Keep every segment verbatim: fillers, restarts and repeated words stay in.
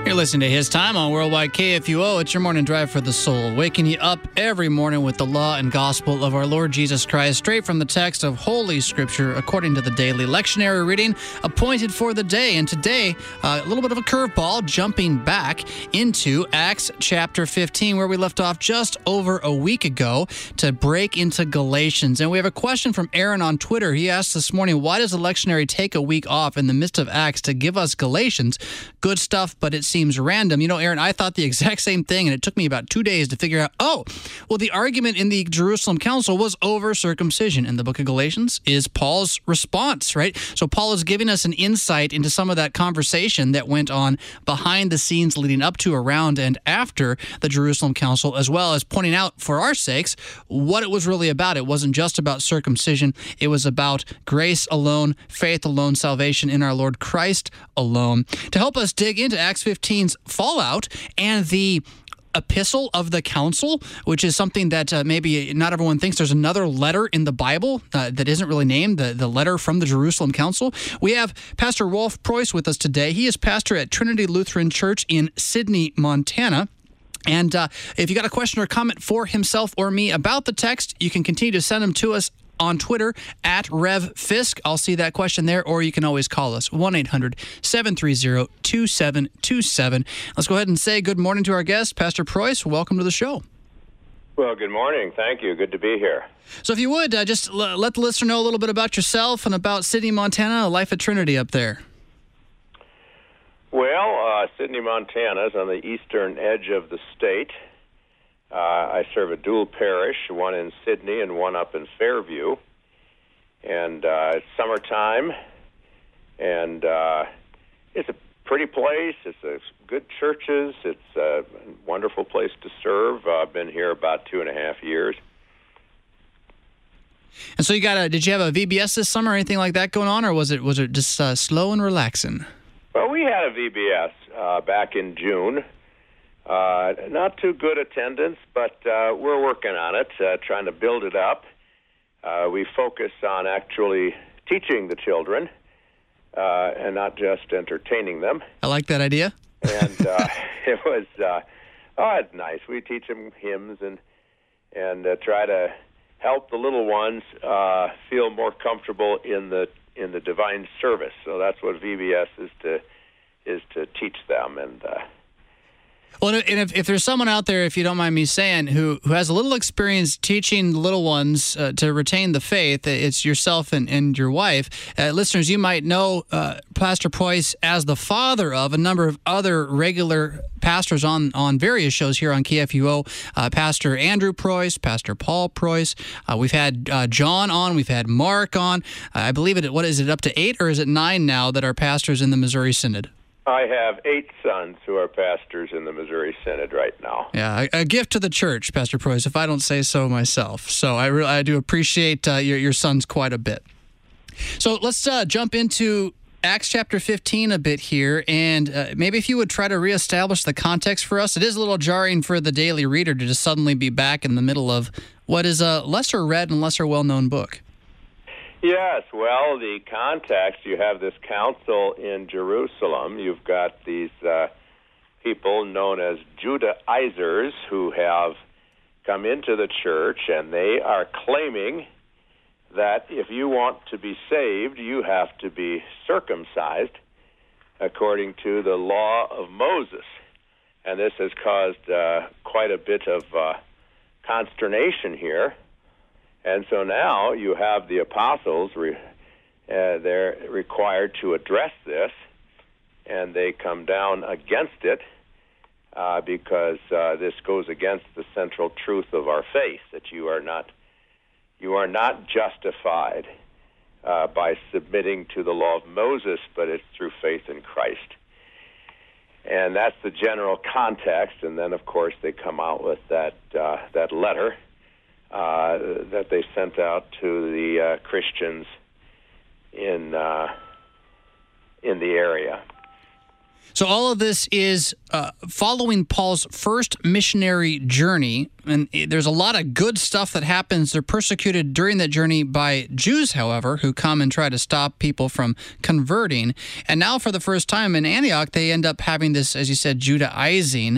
You're listening to His Time on Worldwide K F U O. It's your morning drive for the soul, waking you up every morning with the law and gospel of our Lord Jesus Christ, straight from the text of Holy Scripture, according to the daily lectionary reading appointed for the day. And today, uh, a little bit of a curveball, jumping back into Acts chapter fifteen, where we left off just over a week ago, to break into Galatians. And we have a question from Aaron on Twitter. He asked this morning, why does the lectionary take a week off in the midst of Acts to give us Galatians? Good stuff, but it's seems random. You know, Aaron, I thought the exact same thing, and it took me about two days to figure out, oh, well, the argument in the Jerusalem Council was over circumcision, and the book of Galatians is Paul's response, right? So Paul is giving us an insight into some of that conversation that went on behind the scenes leading up to, around, and after the Jerusalem Council, as well as pointing out, for our sakes, what it was really about. It wasn't just about circumcision. It was about grace alone, faith alone, salvation in our Lord Christ alone. To help us dig into Acts fifteen's fallout and the epistle of the council, which is something that uh, maybe not everyone thinks. There's another letter in the Bible uh, that isn't really named, the, the letter from the Jerusalem Council. We have Pastor Rolf Preuss with us today. He is pastor at Trinity Lutheran Church in Sidney, Montana. And uh, if you got a question or comment for himself or me about the text, you can continue to send them to us on Twitter at Rev Fisk. I'll see that question there, or you can always call us one eight hundred seven three zero two seven two seven. Let's go ahead and say good morning to our guest, Pastor Preuss. Welcome to the show. Well, good morning. Thank you. Good to be here. So if you would, uh, just l- let the listener know a little bit about yourself and about Sidney, Montana, life at Trinity up there. Well, uh, Sidney, Montana is on the eastern edge of the state. Uh, I serve a dual parish, one in Sidney and one up in Fairview. And uh, it's summertime, and uh, it's a pretty place. It's a good churches. It's a wonderful place to serve. Uh, I've been here about two and a half years. And so you got a, did you have a V B S this summer or anything like that going on, or was it was it just uh, slow and relaxing? Well, we had a V B S uh, back in June. Uh, not too good attendance, but uh, we're working on it, uh, trying to build it up. Uh, we focus on actually teaching the children uh, and not just entertaining them. I like that idea. And uh, it was, uh, oh, it's nice. We teach them hymns and and uh, try to help the little ones uh, feel more comfortable in the in the divine service. So that's what V B S is to is to teach them. And uh, Well, and if, if there's someone out there, if you don't mind me saying, who, who has a little experience teaching little ones uh, to retain the faith, it's yourself and, and your wife. Uh, listeners, you might know uh, Pastor Preuss as the father of a number of other regular pastors on, on various shows here on K F U O. Uh, Pastor Andrew Preuss, Pastor Paul Preuss. Uh, we've had uh, John on. We've had Mark on. Uh, I believe it. What is it, up to eight or is it nine now that are pastors in the Missouri Synod? I have eight sons who are pastors in the Missouri Synod right now. Yeah, a, a gift to the church, Pastor Preuss, if I don't say so myself. So I, re- I do appreciate uh, your, your sons quite a bit. So let's uh, jump into Acts chapter fifteen a bit here, and uh, maybe if you would try to reestablish the context for us. It is a little jarring for the daily reader to just suddenly be back in the middle of what is a lesser read and lesser well-known book. Yes, well, the context, you have this council in Jerusalem. You've got these uh, people known as Judaizers who have come into the church, and they are claiming that if you want to be saved, you have to be circumcised according to the law of Moses. And this has caused uh, quite a bit of uh, consternation here. And so now you have the apostles, re, uh, they're required to address this, and they come down against it uh, because uh, this goes against the central truth of our faith, that you are not, you are not justified uh, by submitting to the law of Moses, but it's through faith in Christ. And that's the general context, and then, of course, they come out with that uh, that letter Uh, that they sent out to the uh, Christians in uh, in the area. So all of this is uh, following Paul's first missionary journey, and there's a lot of good stuff that happens. They're persecuted during that journey by Jews, however, who come and try to stop people from converting. And now for the first time in Antioch, they end up having this, as you said, Judaizing.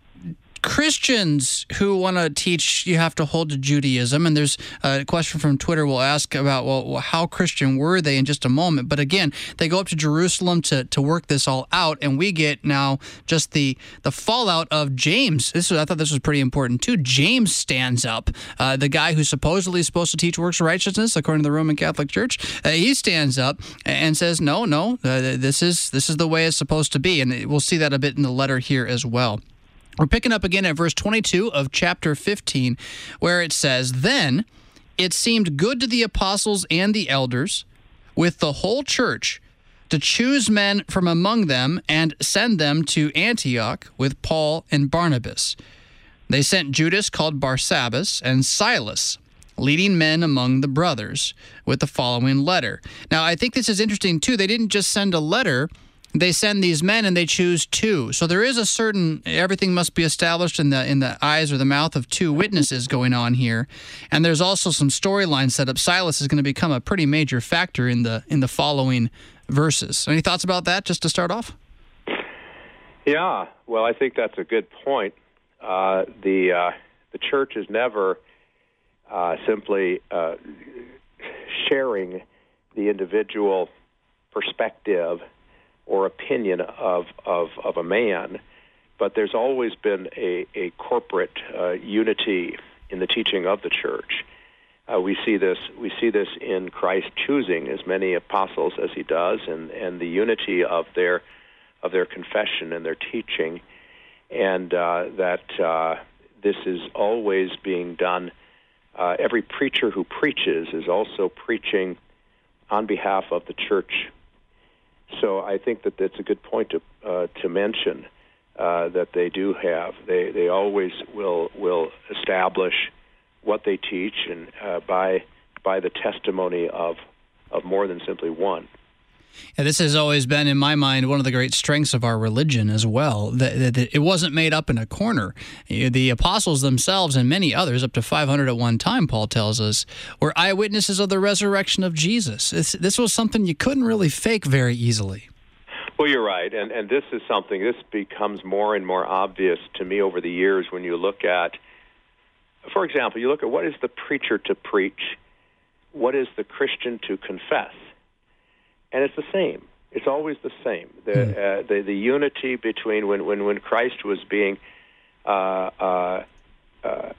Christians who want to teach you have to hold to Judaism, and there's a question from Twitter we'll ask about, well, how Christian were they in just a moment. But again, they go up to Jerusalem to, to work this all out, and we get now just the the fallout of James. This was, I thought this was pretty important, too. James stands up, uh, the guy who's supposedly supposed to teach works of righteousness, according to the Roman Catholic Church. Uh, he stands up and says, no, no, uh, this is this is the way it's supposed to be, and we'll see that a bit in the letter here as well. We're picking up again at verse twenty-two of chapter fifteen, where it says, "Then it seemed good to the apostles and the elders, with the whole church, to choose men from among them and send them to Antioch with Paul and Barnabas. They sent Judas, called Barsabbas, and Silas, leading men among the brothers, with the following letter." Now, I think this is interesting, too. They didn't just send a letter. They send these men and they choose two. So there is a certain, everything must be established in the in the eyes or the mouth of two witnesses going on here. And there's also some storyline set up. Silas is going to become a pretty major factor in the in the following verses. Any thoughts about that, just to start off? Yeah, well, I think that's a good point. Uh, the uh, the church is never uh, simply uh, sharing the individual perspective or opinion of, of, of a man, but there's always been a, a corporate uh, unity in the teaching of the church. Uh, we see this we see this in Christ choosing as many apostles as he does, and, and the unity of their of their confession and their teaching, and uh, that uh, this is always being done. Uh, every preacher who preaches is also preaching on behalf of the church. So I think that that's a good point to uh, to mention uh, that they do have. They they always will will establish what they teach, and uh, by by the testimony of of more than simply one. Yeah, this has always been, in my mind, one of the great strengths of our religion as well, that, that, that it wasn't made up in a corner. The apostles themselves and many others, up to five hundred at one time, Paul tells us, were eyewitnesses of the resurrection of Jesus. This, this was something you couldn't really fake very easily. Well, you're right, and, and this is something, this becomes more and more obvious to me over the years when you look at, for example, you look at what is the preacher to preach, what is the Christian to confess. And it's the same. It's always the same. The mm. uh, the, the unity between when, when, when Christ was being, uh, uh, uh,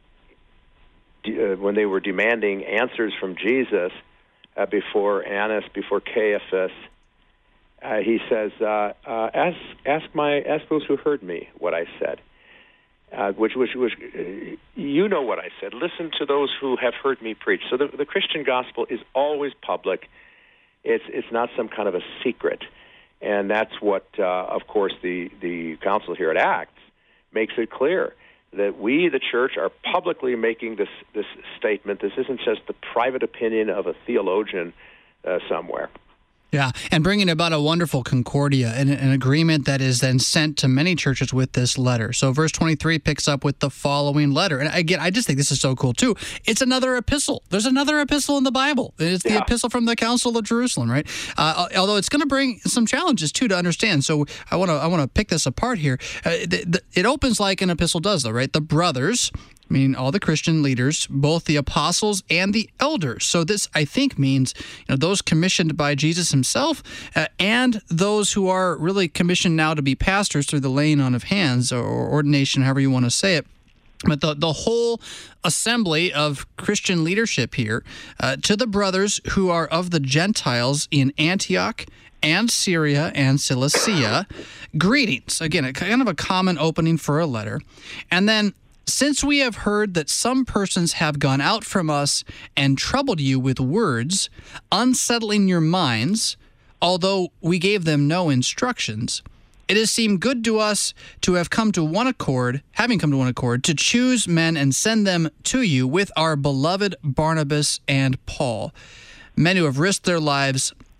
de- uh, when they were demanding answers from Jesus uh, before Annas, before Caiaphas, uh, he says, uh, uh, "Ask ask my ask those who heard me what I said." Uh, which which which uh, you know what I said. Listen to those who have heard me preach. So the, the Christian gospel is always public. It's it's not some kind of a secret, and that's what, uh, of course, the, the council here at Acts makes it clear, that we, the church, are publicly making this, this statement. This isn't just the private opinion of a theologian uh, somewhere. Yeah, and bringing about a wonderful concordia, an, an agreement that is then sent to many churches with this letter. So verse twenty-three picks up with the following letter. And again, I just think this is so cool, too. It's another epistle. There's another epistle in the Bible. It's the yeah. epistle from the Council of Jerusalem, right? Uh, although it's going to bring some challenges, too, to understand. So I want to I want to pick this apart here. Uh, the, the, it opens like an epistle does, though, right? The brothers, I mean, all the Christian leaders, both the apostles and the elders. So this, I think, means you know those commissioned by Jesus himself uh, and those who are really commissioned now to be pastors through the laying on of hands or ordination, however you want to say it. But the, the whole assembly of Christian leadership here, uh, to the brothers who are of the Gentiles in Antioch and Syria and Cilicia, greetings. Again, a kind of a common opening for a letter. And then, since we have heard that some persons have gone out from us and troubled you with words, unsettling your minds, although we gave them no instructions, it has seemed good to us to have come to one accord, having come to one accord, to choose men and send them to you with our beloved Barnabas and Paul, men who have risked their lives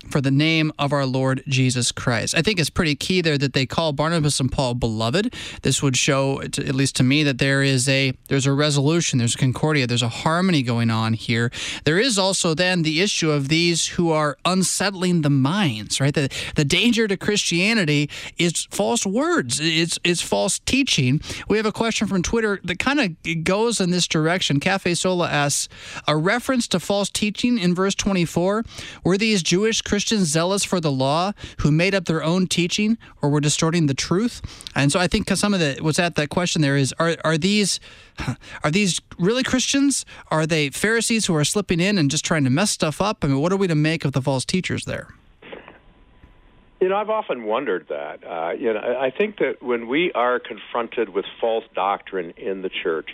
for the name of our Lord Jesus Christ. I think it's pretty key there that they call Barnabas and Paul beloved. This would show, at least to me, that there is a there's a resolution, there's a concordia, there's a harmony going on here. There is also then the issue of these who are unsettling the minds, right? The, the danger to Christianity is false words. It's, it's false teaching. We have a question from Twitter that kind of goes in this direction. Cafe Sola asks, a reference to false teaching in verse twenty-four, were these Jewish Christians zealous for the law who made up their own teaching or were distorting the truth? And so I think some of the what's at that question there is, are are these are these really Christians? Are they Pharisees who are slipping in and just trying to mess stuff up? I mean, what are we to make of the false teachers there? You know, I've often wondered that. Uh, you know, I think that when we are confronted with false doctrine in the church,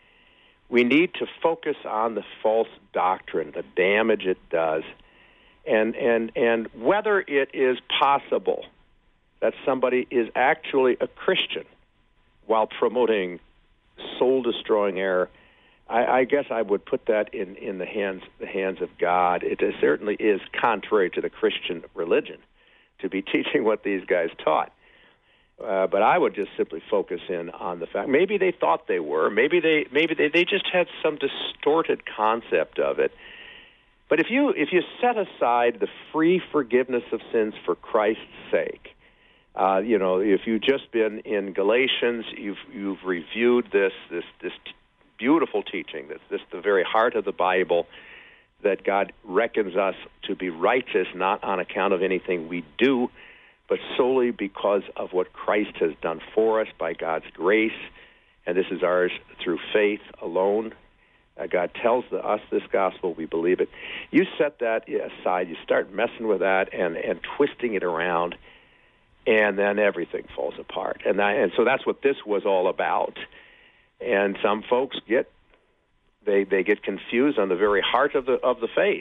we need to focus on the false doctrine, the damage it does, and and and whether it is possible that somebody is actually a Christian while promoting soul-destroying error. I, I guess I would put that in, in the hands the hands of God. It certainly is contrary to the Christian religion to be teaching what these guys taught. Uh, but I would just simply focus in on the fact maybe they thought they were, maybe they maybe they, they just had some distorted concept of it. But if you if you set aside the free forgiveness of sins for Christ's sake, uh, you know, if you've just been in Galatians, you've you've reviewed this this this t- beautiful teaching, that's this the very heart of the Bible, that God reckons us to be righteous not on account of anything we do, but solely because of what Christ has done for us by God's grace, and this is ours through faith alone. Uh, God tells the, us this gospel, we believe it. You set that aside, you start messing with that and, and twisting it around, and then everything falls apart. And, that, and so that's what this was all about. And some folks get they they get confused on the very heart of the of the faith.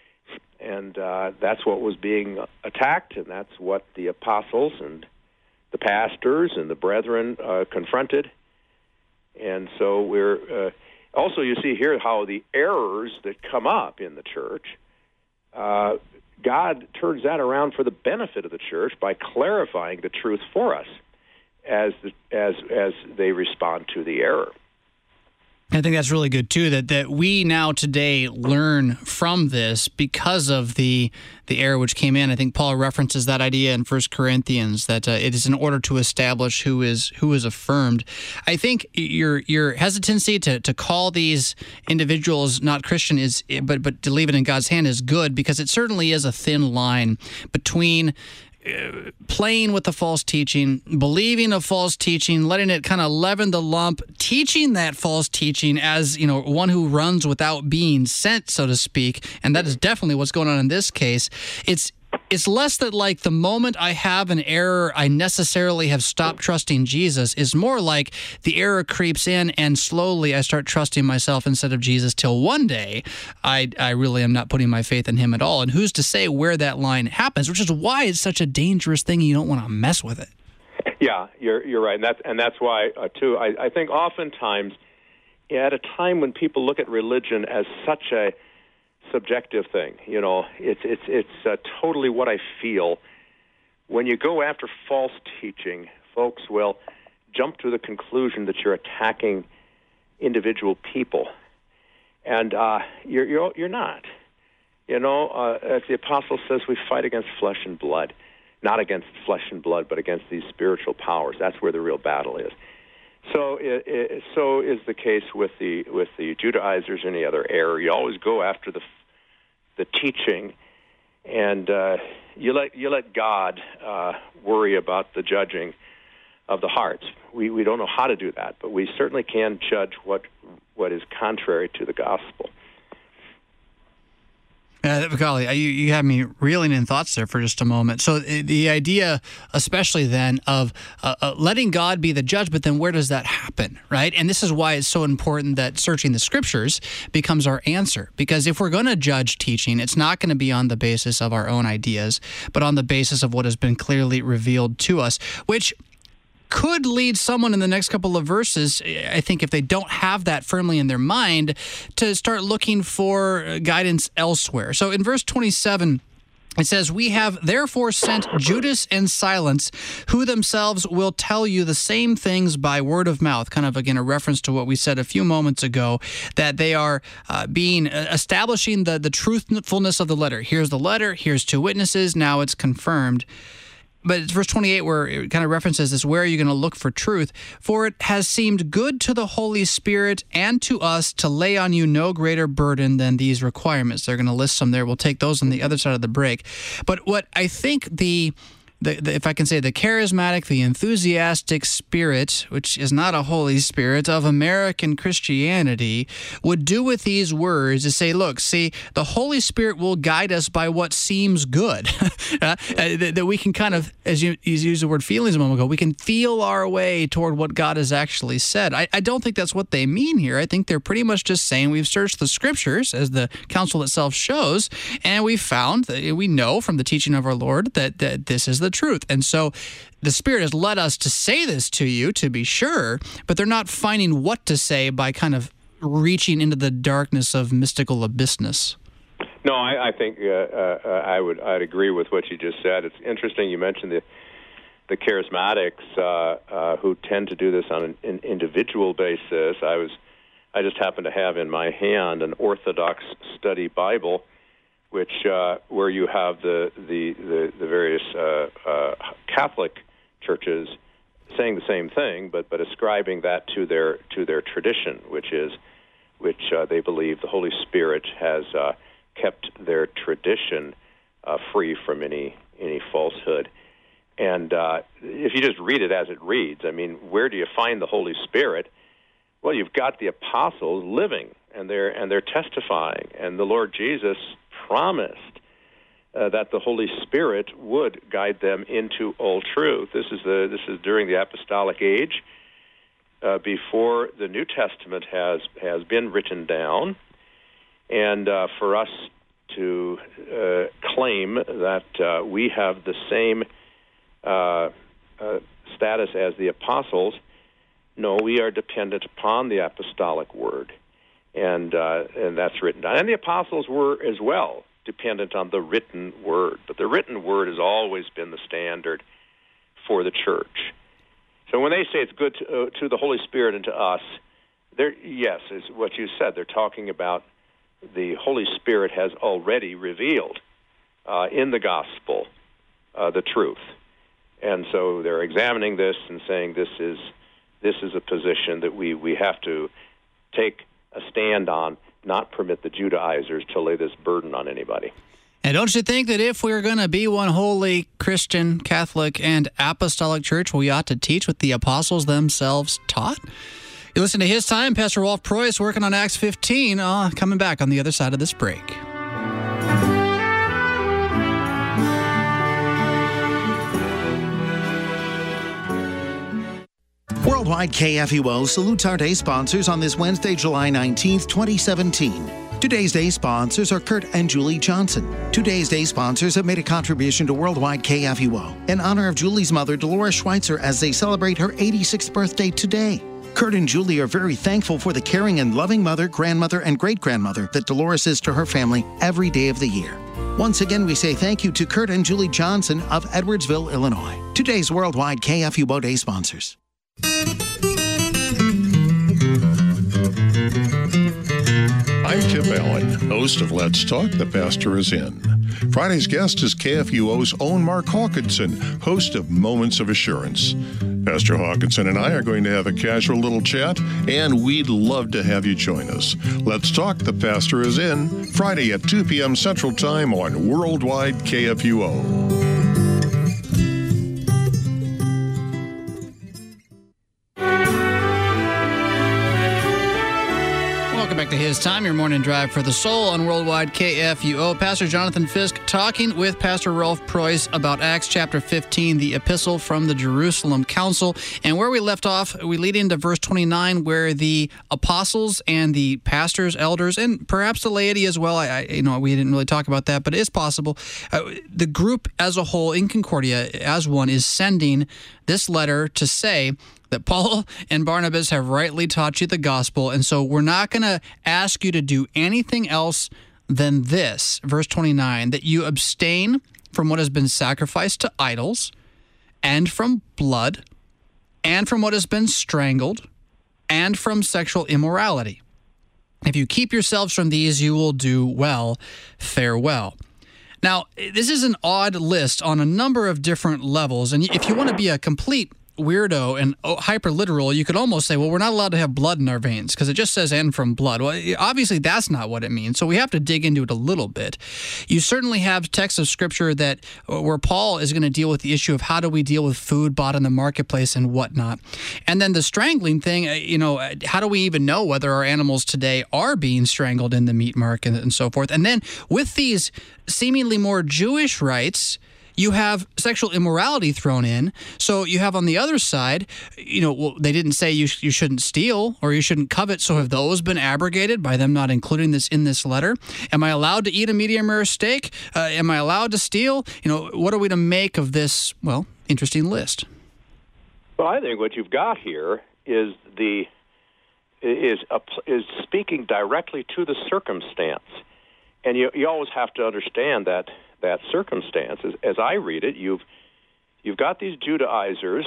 And uh, that's what was being attacked, and that's what the apostles and the pastors and the brethren uh, confronted. And so we're uh, also, you see here how the errors that come up in the church, uh, God turns that around for the benefit of the church by clarifying the truth for us as the, as as they respond to the error. I think that's really good, too, that, that we now today learn from this because of the the error which came in. I think Paul references that idea in First Corinthians, that uh, it is in order to establish who is who is affirmed. I think your your hesitancy to, to call these individuals not Christian is, but but to leave it in God's hand is good, because it certainly is a thin line between Uh, playing with the false teaching, believing a false teaching, letting it kind of leaven the lump, teaching that false teaching as, you know, one who runs without being sent, so to speak. And that is definitely what's going on in this case. It's It's less that, like, the moment I have an error, I necessarily have stopped trusting Jesus. Is more like the error creeps in and slowly I start trusting myself instead of Jesus, till one day I I really am not putting my faith in him at all. And who's to say where that line happens, which is why it's such a dangerous thing. You don't want to mess with it. Yeah, you're you're right. And that's, and that's why, uh, too, I, I think oftentimes at a time when people look at religion as such a subjective thing, you know, it's it's it's uh, totally what I feel. When you go after false teaching, folks will jump to the conclusion that you're attacking individual people, and uh, you're you're you're not. You know, uh, as the apostle says, we fight against flesh and blood, not against flesh and blood, but against these spiritual powers. That's where the real battle is. So, it, it, so is the case with the with the Judaizers or any other error. You always go after the the teaching, and uh, you let you let God uh, worry about the judging of the hearts. We we don't know how to do that, but we certainly can judge what what is contrary to the gospel. Uh, golly, you, you have me reeling in thoughts there for just a moment. So the idea, especially then, of uh, uh, letting God be the judge, but then where does that happen, right? And this is why it's so important that searching the Scriptures becomes our answer. Because if we're going to judge teaching, it's not going to be on the basis of our own ideas, but on the basis of what has been clearly revealed to us, which could lead someone in the next couple of verses, I think, if they don't have that firmly in their mind, to start looking for guidance elsewhere. So in verse twenty-seven, It says, "We have therefore sent Judas and Silence, who themselves will tell you the same things by word of mouth." Kind of, again, a reference to what we said a few moments ago, that they are uh, being uh, establishing the, the truthfulness of the letter. Here's the letter. Here's two witnesses. Now it's confirmed. But it's verse twenty-eight where it kind of references this, "Where are you going to look for truth? For it has seemed good to the Holy Spirit and to us to lay on you no greater burden than these requirements." They're going to list some there. We'll take those on the other side of the break. But what I think the... The, the, if I can say, the charismatic, the enthusiastic spirit, which is not a Holy Spirit, of American Christianity, would do with these words is say, look, see, the Holy Spirit will guide us by what seems good. uh, that, that we can kind of, as you, you used the word feelings a moment ago, we can feel our way toward what God has actually said. I, I don't think that's what they mean here. I think they're pretty much just saying we've searched the Scriptures, as the council itself shows, and we found, that we know from the teaching of our Lord that, that this is the truth. And so the Spirit has led us to say this to you, to be sure, but they're not finding what to say by kind of reaching into the darkness of mystical abyssness. No, I, I think uh, uh, I would I'd agree with what you just said. It's interesting you mentioned the the charismatics uh, uh, who tend to do this on an, an individual basis. I was I just happen to have in my hand an Orthodox Study Bible, which uh, where you have the the the, the various uh, uh, Catholic churches saying the same thing, but but ascribing that to their to their tradition, which is which uh, they believe the Holy Spirit has uh, kept their tradition uh, free from any any falsehood. And uh, if you just read it as it reads, I mean, where do you find the Holy Spirit? Well, you've got the apostles living, and they're and they're testifying, and the Lord Jesus promised uh, that the Holy Spirit would guide them into all truth. This is the this is during the apostolic age, uh, before the New Testament has has been written down, and uh, for us to uh, claim that uh, we have the same uh, uh, status as the apostles, no, we are dependent upon the apostolic word. And uh, and that's written down. And the apostles were as well dependent on the written word. But the written word has always been the standard for the church. So when they say it's good to, uh, to the Holy Spirit and to us, they're, yes, is what you said. They're talking about the Holy Spirit has already revealed uh, in the gospel uh, the truth. And so they're examining this and saying this is this is a position that we, we have to take a stand on, not permit the Judaizers to lay this burden on anybody. And don't you think that if we're going to be one holy Christian, Catholic, and apostolic church, we ought to teach what the apostles themselves taught? You listen to His Time. Pastor Rolf Preuss working on Acts fifteen, uh, coming back on the other side of this break. Worldwide K F U O salutes our day sponsors on this Wednesday, July nineteenth, twenty seventeen. Today's day sponsors are Kurt and Julie Johnson. Today's day sponsors have made a contribution to Worldwide K F U O in honor of Julie's mother, Dolores Schweitzer, as they celebrate her eighty-sixth birthday today. Kurt and Julie are very thankful for the caring and loving mother, grandmother, and great-grandmother that Dolores is to her family every day of the year. Once again, we say thank you to Kurt and Julie Johnson of Edwardsville, Illinois. Today's Worldwide K F U O Day sponsors. I'm Tip Allen, host of Let's Talk, The Pastor is In. Friday's guest is K F U O's own Mark Hawkinson, host of Moments of Assurance. Pastor Hawkinson and I are going to have a casual little chat, and we'd love to have you join us. Let's Talk, The Pastor is In, Friday at two p.m. Central Time on Worldwide K F U O. Back to His Time, your morning drive for the soul on Worldwide K F U O. Pastor Jonathan Fisk talking with Pastor Rolf Preuss about Acts chapter fifteen, the epistle from the Jerusalem Council. And where we left off, we lead into verse twenty-nine, where the apostles and the pastors, elders, and perhaps the laity as well, I, I you know, we didn't really talk about that, but it is possible. Uh, the group as a whole in Concordia, as one, is sending this letter to say that Paul and Barnabas have rightly taught you the gospel, and so we're not going to ask you to do anything else than this, verse twenty-nine, that you abstain from what has been sacrificed to idols, and from blood, and from what has been strangled, and from sexual immorality. If you keep yourselves from these, you will do well. Farewell. Now, this is an odd list on a number of different levels, and if you want to be a complete weirdo and hyper literal, you could almost say, well, we're not allowed to have blood in our veins because it just says "and from blood." Well, obviously that's not what it means, so we have to dig into it a little bit. You certainly have texts of scripture that where Paul is going to deal with the issue of how do we deal with food bought in the marketplace and whatnot. And then the strangling thing, you know, how do we even know whether our animals today are being strangled in the meat market and so forth? And then with these seemingly more Jewish rites, you have sexual immorality thrown in. So you have on the other side, you know, well, they didn't say you sh- you shouldn't steal or you shouldn't covet. So have those been abrogated by them not including this in this letter? Am I allowed to eat a medium rare steak? Uh, am I allowed to steal? You know, what are we to make of this, well, interesting list? Well, I think what you've got here is the is a, is speaking directly to the circumstance. And you you always have to understand that that circumstance. As, as I read it, you've you've got these Judaizers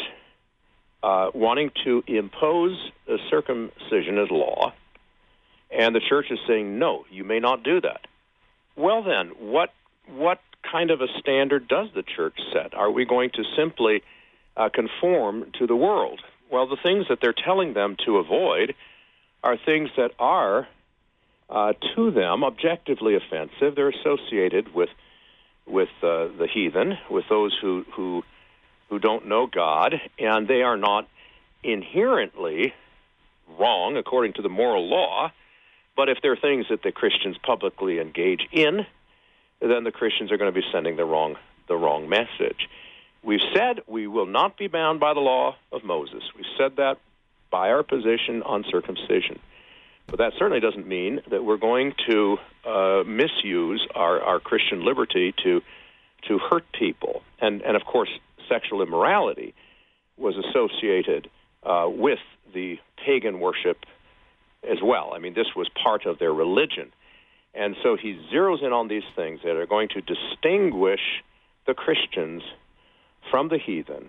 uh, wanting to impose a circumcision as law, and the church is saying, no, you may not do that. Well then, what what kind of a standard does the church set? Are we going to simply uh, conform to the world? Well, the things that they're telling them to avoid are things that are, uh, to them, objectively offensive. They're associated with with uh, the heathen, with those who, who who don't know God, and they are not inherently wrong according to the moral law, but if they're things that the Christians publicly engage in, then the Christians are going to be sending the wrong the wrong message. We've said we will not be bound by the law of Moses. We've said that by our position on circumcision. But that certainly doesn't mean that we're going to uh, misuse our, our Christian liberty to to hurt people. And, and of course, sexual immorality was associated uh, with the pagan worship as well. I mean, this was part of their religion. And so he zeroes in on these things that are going to distinguish the Christians from the heathen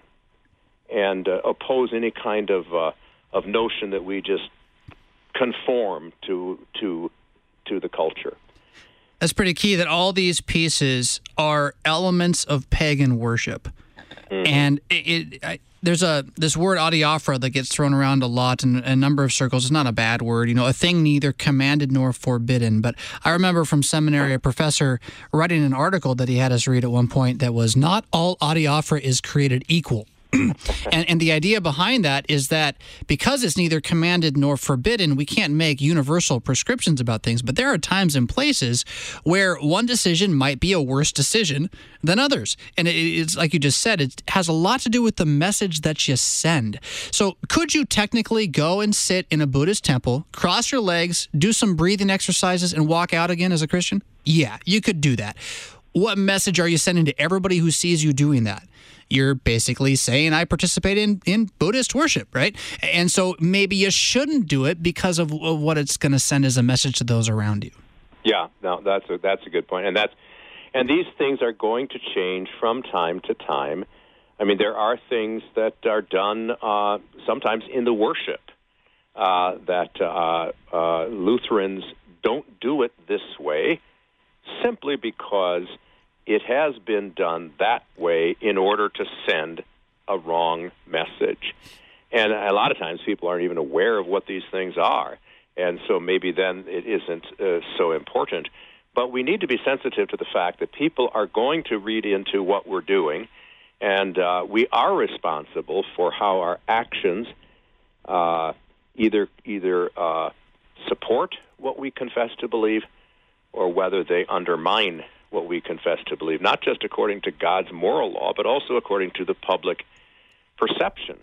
and uh, oppose any kind of uh, of notion that we just conform to to to the culture. That's pretty key, that all these pieces are elements of pagan worship. Mm-hmm. And it, it I, there's a this word adiaphora that gets thrown around a lot in a number of circles. It's not a bad word, you know, a thing neither commanded nor forbidden. But I remember from seminary a professor writing an article that he had us read at one point that was, not all adiaphora is created equal. and, and the idea behind that is that because it's neither commanded nor forbidden, we can't make universal prescriptions about things. But there are times and places where one decision might be a worse decision than others. And it, it's like you just said, it has a lot to do with the message that you send. So could you technically go and sit in a Buddhist temple, cross your legs, do some breathing exercises, and walk out again as a Christian? Yeah, you could do that. What message are you sending to everybody who sees you doing that? You're basically saying, I participate in, in Buddhist worship, right? And so maybe you shouldn't do it because of, of what it's going to send as a message to those around you. Yeah, no, that's a, that's a good point. And that's and these things are going to change from time to time. I mean, there are things that are done uh, sometimes in the worship uh, that uh, uh, Lutherans don't do it this way simply because it has been done that way in order to send a wrong message. And a lot of times people aren't even aware of what these things are. And so maybe then it isn't uh, so important. But we need to be sensitive to the fact that people are going to read into what we're doing, and uh, we are responsible for how our actions uh, either either uh, support what we confess to believe or whether they undermine what we confess to believe, not just according to God's moral law, but also according to the public perception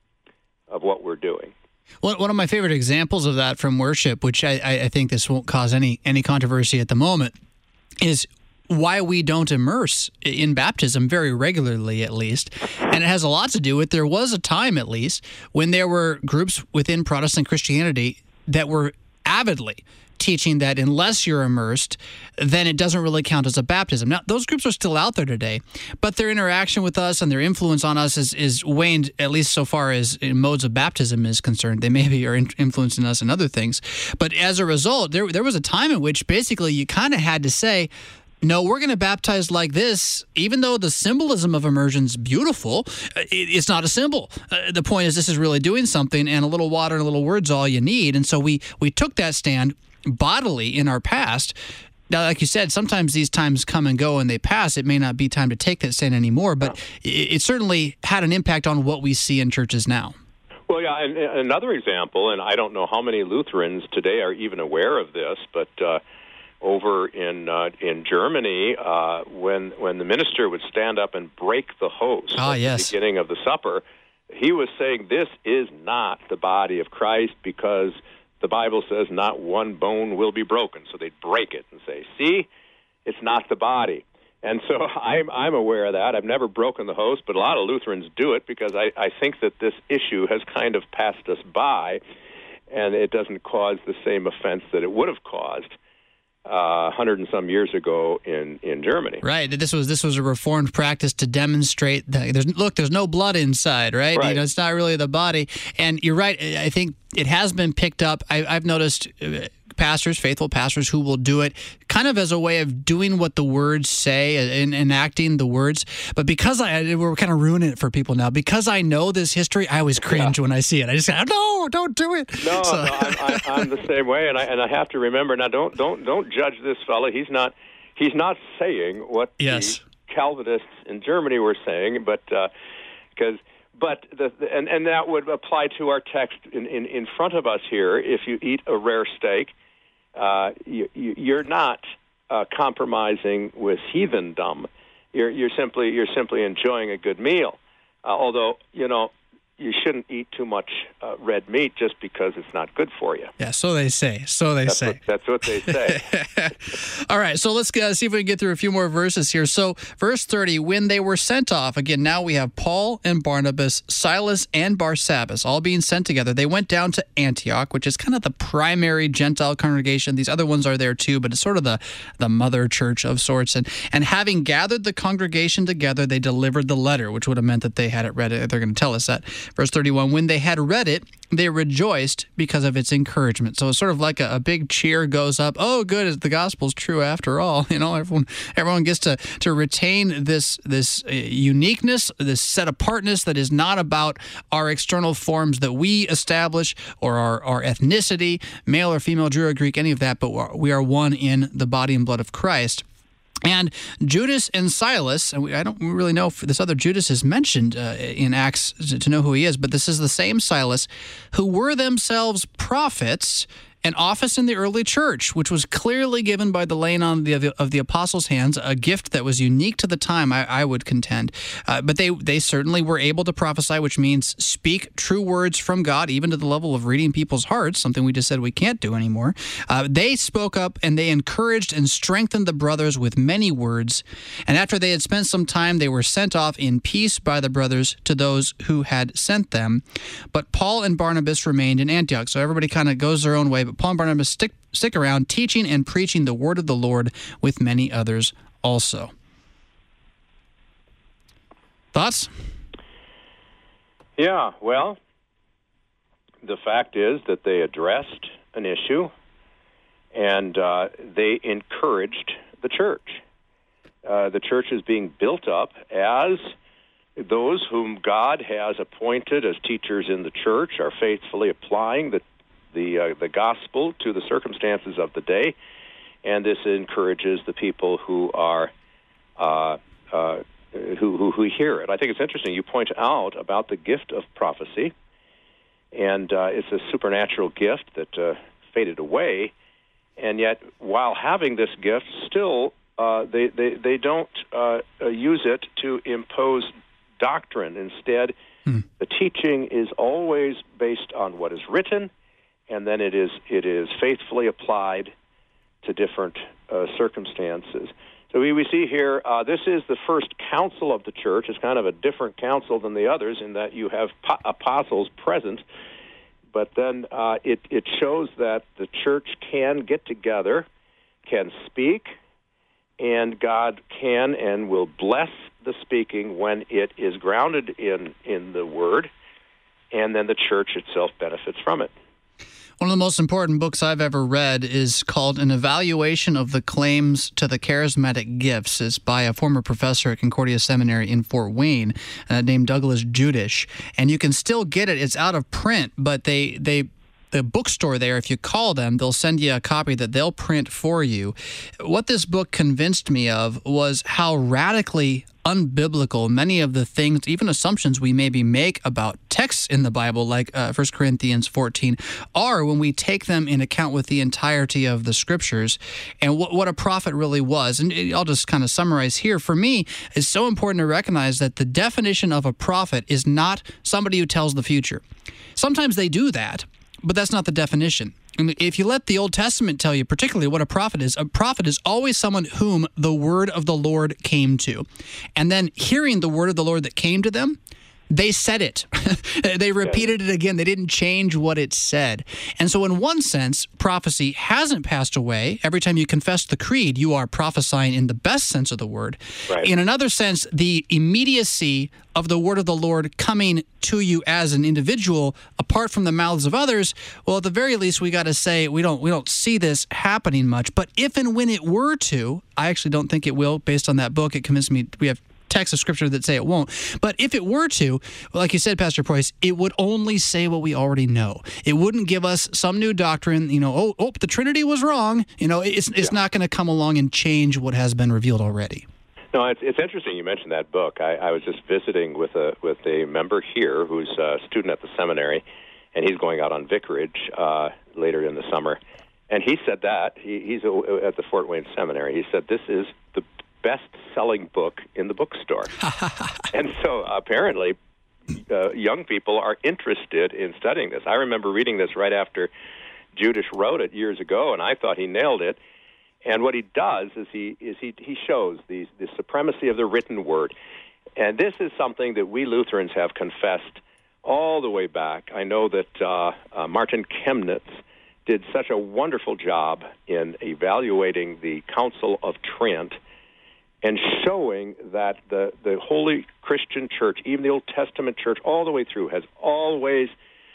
of what we're doing. One one of my favorite examples of that from worship, which I, I think this won't cause any, any controversy at the moment, is why we don't immerse in baptism very regularly, at least. And it has a lot to do with, there was a time, at least, when there were groups within Protestant Christianity that were avidly teaching that unless you're immersed, then it doesn't really count as a baptism. Now, those groups are still out there today, but their interaction with us and their influence on us is, is waned, at least so far as modes of baptism is concerned. They maybe are in, influencing us in other things. But as a result, there, there was a time in which basically you kind of had to say, no, we're going to baptize like this, even though the symbolism of immersion's beautiful. It, it's not a symbol. Uh, the point is this is really doing something, and a little water and a little word's all you need. And so we, we took that stand bodily in our past. Now, like you said, sometimes these times come and go and they pass. It may not be time to take that stand anymore, but it, it certainly had an impact on what we see in churches now. Well, yeah, and, and another example, and I don't know how many Lutherans today are even aware of this, but uh, over in uh, in Germany, uh, when when the minister would stand up and break the host ah, at yes. the beginning of the supper, he was saying, this is not the body of Christ, because the Bible says not one bone will be broken. So they'd break it and say, see, it's not the body. And so I'm, I'm aware of that. I've never broken the host, but a lot of Lutherans do it because I, I think that this issue has kind of passed us by, and it doesn't cause the same offense that it would have caused Uh, a hundred and some years ago in, in Germany. Right. This was this was a reformed practice to demonstrate that there's look, there's no blood inside, right? Right. You know, it's not really the body. And you're right. I think it has been picked up. I, I've noticed pastors, faithful pastors, who will do it kind of as a way of doing what the words say and enacting the words. But because I we're kind of ruining it for people now, because I know this history, I always cringe yeah. when I see it. I just say, no, don't do it. No, so. no I'm, I'm, I'm the same way, and I and I have to remember now. Don't don't don't judge this fellow. He's not he's not saying what yes. the Calvinists in Germany were saying, but because. Uh, But the, and and that would apply to our text in, in, in front of us here. If you eat a rare steak, uh, you, you, you're not uh, compromising with heathendom. You're you're simply you're simply enjoying a good meal. Uh, although you know you shouldn't eat too much uh, red meat just because it's not good for you. Yeah, so they say. So they that's say. What, that's what they say. All right, so let's uh, see if we can get through a few more verses here. So verse thirty, when they were sent off, again, now we have Paul and Barnabas, Silas and Barsabbas, all being sent together. They went down to Antioch, which is kind of the primary Gentile congregation. These other ones are there too, but it's sort of the, the mother church of sorts. And, and having gathered the congregation together, they delivered the letter, which would have meant that they had it read. They're going to tell us that. Verse thirty-one, when they had read it, they rejoiced because of its encouragement. So it's sort of like a, a big cheer goes up. Oh, good, the gospel's true after all. You know, everyone everyone gets to, to retain this this uh, uniqueness, this set apartness that is not about our external forms that we establish or our, our ethnicity, male or female, Jew or Greek, any of that, but we are one in the body and blood of Christ. And Judas and Silas, and we, I don't really know if this other Judas is mentioned uh, in Acts to, to know who he is, but this is the same Silas, who were themselves prophets, an office in the early church, which was clearly given by the laying on the, of, the, of the apostles' hands, a gift that was unique to the time, I, I would contend. Uh, but they, they certainly were able to prophesy, which means speak true words from God, even to the level of reading people's hearts, something we just said we can't do anymore. Uh, they spoke up and they encouraged and strengthened the brothers with many words. And after they had spent some time, they were sent off in peace by the brothers to those who had sent them. But Paul and Barnabas remained in Antioch. So everybody kind of goes their own way, but Paul and Barnabas stick, stick around, teaching and preaching the word of the Lord with many others also. Thoughts? Yeah, well, the fact is that they addressed an issue, and uh, they encouraged the church. Uh, the church is being built up as those whom God has appointed as teachers in the church are faithfully applying the the uh, the gospel to the circumstances of the day, and this encourages the people who are uh, uh, who, who who hear it. I think it's interesting. You point out about the gift of prophecy, and uh, it's a supernatural gift that uh, faded away, and yet while having this gift, still uh, they, they they don't uh, use it to impose doctrine. Instead, hmm. the teaching is always based on what is written, and then it is it is faithfully applied to different uh, circumstances. So we, we see here, uh, this is the first council of the church. It's kind of a different council than the others in that you have po- apostles present, but then uh, it, it shows that the church can get together, can speak, and God can and will bless the speaking when it is grounded in, in the Word, and then the church itself benefits from it. One of the most important books I've ever read is called An Evaluation of the Claims to the Charismatic Gifts. It's by a former professor at Concordia Seminary in Fort Wayne uh, named Douglas Judish. And you can still get it. It's out of print, but they they the bookstore there, if you call them, they'll send you a copy that they'll print for you. What this book convinced me of was how radically unbiblical many of the things, even assumptions we maybe make about texts in the Bible, like uh, First Corinthians fourteen, are when we take them in account with the entirety of the Scriptures and what, what a prophet really was. And I'll just kind of summarize here. For me, it's so important to recognize that the definition of a prophet is not somebody who tells the future. Sometimes they do that, but that's not the definition. If you let the Old Testament tell you particularly what a prophet is, a prophet is always someone whom the word of the Lord came to. And then hearing the word of the Lord that came to them, they said it. They repeated it again. They didn't change what it said. And so in one sense, prophecy hasn't passed away. Every time you confess the creed, you are prophesying in the best sense of the word. Right. In another sense, the immediacy of the word of the Lord coming to you as an individual, apart from the mouths of others, well, at the very least, we got to say we don't we don't see this happening much. But if and when it were to, I actually don't think it will. Based on that book, it convinced me we have texts of Scripture that say it won't. But if it were to, like you said, Pastor Preuss, it would only say what we already know. It wouldn't give us some new doctrine, you know, oh, oh the Trinity was wrong. You know, it's it's yeah. not going to come along and change what has been revealed already. No, it's, it's interesting you mentioned that book. I, I was just visiting with a with a member here who's a student at the seminary, and he's going out on vicarage uh, later in the summer. And he said that. He, he's a, at the Fort Wayne Seminary. He said this is the best-selling book in the bookstore. And so apparently uh, young people are interested in studying this. I remember reading this right after Judish wrote it years ago, and I thought he nailed it. And what he does is he is he, he shows the, the supremacy of the written word. And this is something that we Lutherans have confessed all the way back. I know that uh, uh, Martin Chemnitz did such a wonderful job in evaluating the Council of Trent and showing that the, the Holy Christian Church, even the Old Testament Church, all the way through, has always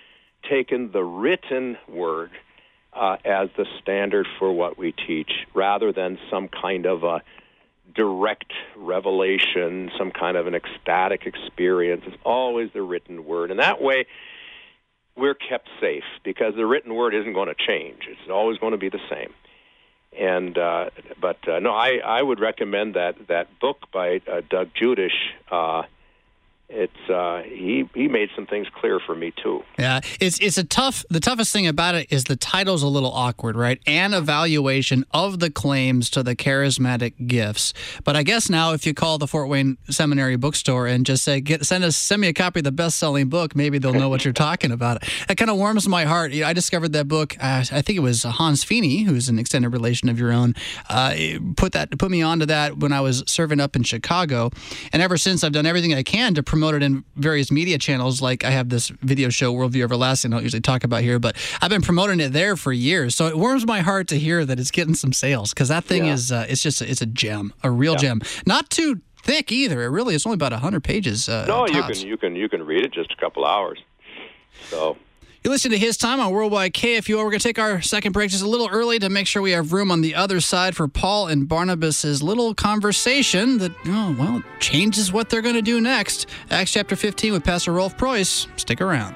taken the written word uh, as the standard for what we teach, rather than some kind of a direct revelation, some kind of an ecstatic experience. It's always the written word. And that way, we're kept safe, because the written word isn't going to change. It's always going to be the same. And uh, but uh, no, I, I would recommend that that book by uh, Doug Judish. Uh, it's uh, he he made some things clear for me too. Yeah, it's it's a tough. The toughest thing about it is the title's a little awkward, right? An evaluation of the claims to the charismatic gifts. But I guess now, if you call the Fort Wayne Seminary bookstore and just say, "Get send us send me a copy of the best-selling book," maybe they'll know what you're talking about. It kind of warms my heart. You know, I discovered that book. Uh, I think it was Hans Feeney, who's an extended relation of your own, uh, put that put me onto that when I was serving up in Chicago, and ever since I've done everything I can to promote it in various media channels. Like I have this video show, Worldview Everlasting, I don't usually talk about here, but I've been promoting it there for years. So it warms my heart to hear that it's getting some sales, because that thing yeah. is, uh, it's just, it's a gem, a real yeah. gem. Not too thick either. It really is only about one hundred pages. Uh, no, you tops. can you can you can read it just a couple hours. So. You listen to His Time on Worldwide K F U O. We're going to take our second break just a little early to make sure we have room on the other side for Paul and Barnabas' little conversation that, oh, well, changes what they're going to do next. Acts chapter fifteen with Pastor Rolf Preuss. Stick around.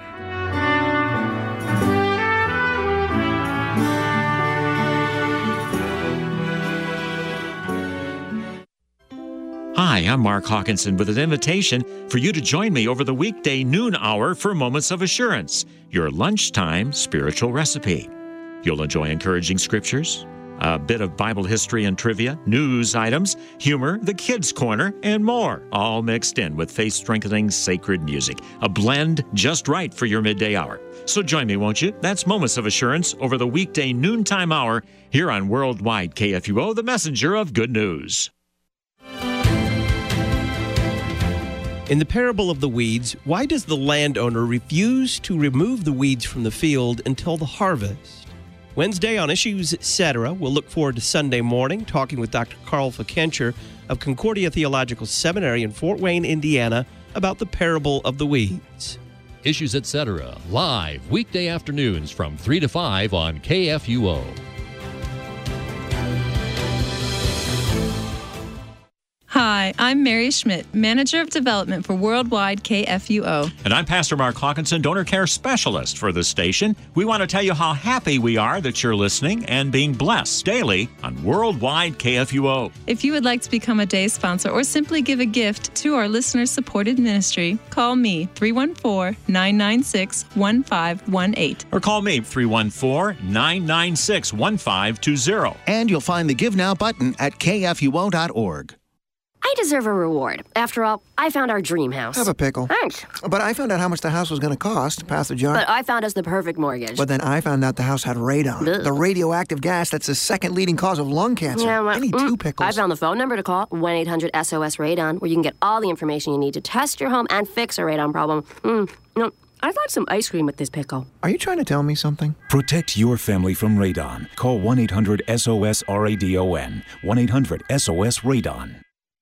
Hi, I'm Mark Hawkinson with an invitation for you to join me over the weekday noon hour for Moments of Assurance, your lunchtime spiritual recipe. You'll enjoy encouraging scriptures, a bit of Bible history and trivia, news items, humor, the kids' corner, and more, all mixed in with faith-strengthening sacred music, a blend just right for your midday hour. So join me, won't you? That's Moments of Assurance over the weekday noontime hour here on Worldwide K F U O, the messenger of good news. In the parable of the weeds, why does the landowner refuse to remove the weeds from the field until the harvest? Wednesday on Issues Etc., we'll look forward to Sunday morning, talking with Doctor Carl Fikencher of Concordia Theological Seminary in Fort Wayne, Indiana, about the parable of the weeds. Issues Etc., live weekday afternoons from three to five on K F U O. Hi, I'm Mary Schmidt, Manager of Development for Worldwide K F U O. And I'm Pastor Mark Hawkinson, Donor Care Specialist for this station. We want to tell you how happy we are that you're listening and being blessed daily on Worldwide K F U O. If you would like to become a day sponsor or simply give a gift to our listener-supported ministry, call me, three one four, nine nine six, one five one eight. Or call me, three one four, nine nine six, one five two zero. And you'll find the Give Now button at K F U O dot org. I deserve a reward. After all, I found our dream house. Have a pickle. Thanks. But I found out how much the house was going to cost. Pass the jar. But I found us the perfect mortgage. But then I found out the house had radon. Ugh. The radioactive gas that's the second leading cause of lung cancer. Yeah, well, I need mm, two pickles. I found the phone number to call, one eight hundred S O S radon, where you can get all the information you need to test your home and fix a radon problem. Mm, no, I'd like some ice cream with this pickle. Are you trying to tell me something? Protect your family from radon. Call one eight hundred S O S R A D O N. one eight hundred S O S radon.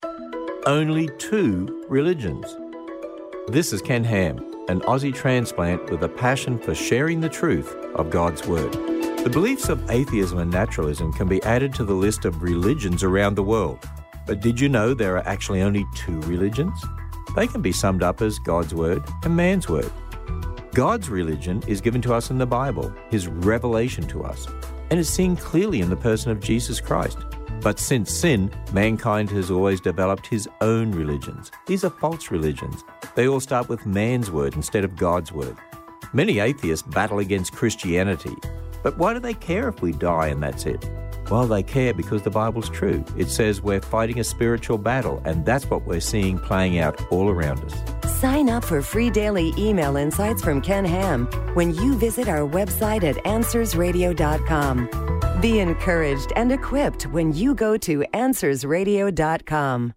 Only two religions. This is Ken Ham, an Aussie transplant with a passion for sharing the truth of God's Word. The beliefs of atheism and naturalism can be added to the list of religions around the world. But did you know there are actually only two religions? They can be summed up as God's Word and man's Word. God's religion is given to us in the Bible, His revelation to us, and is seen clearly in the person of Jesus Christ. But since sin, mankind has always developed his own religions. These are false religions. They all start with man's word instead of God's word. Many atheists battle against Christianity. But why do they care if we die and that's it? Well, they care because the Bible's true. It says we're fighting a spiritual battle, and that's what we're seeing playing out all around us. Sign up for free daily email insights from Ken Ham when you visit our website at answers radio dot com. Be encouraged and equipped when you go to answers radio dot com.